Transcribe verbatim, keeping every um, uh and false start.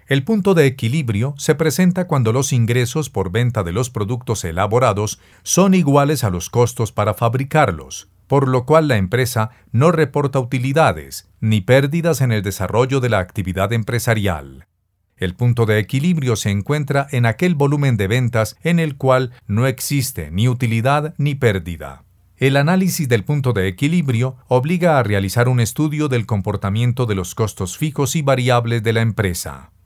El punto de equilibrio se presenta cuando los ingresos por venta de los productos elaborados son iguales a los costos para fabricarlos, por lo cual la empresa no reporta utilidades ni pérdidas en el desarrollo de la actividad empresarial. El punto de equilibrio se encuentra en aquel volumen de ventas en el cual no existe ni utilidad ni pérdida. El análisis del punto de equilibrio obliga a realizar un estudio del comportamiento de los costos fijos y variables de la empresa.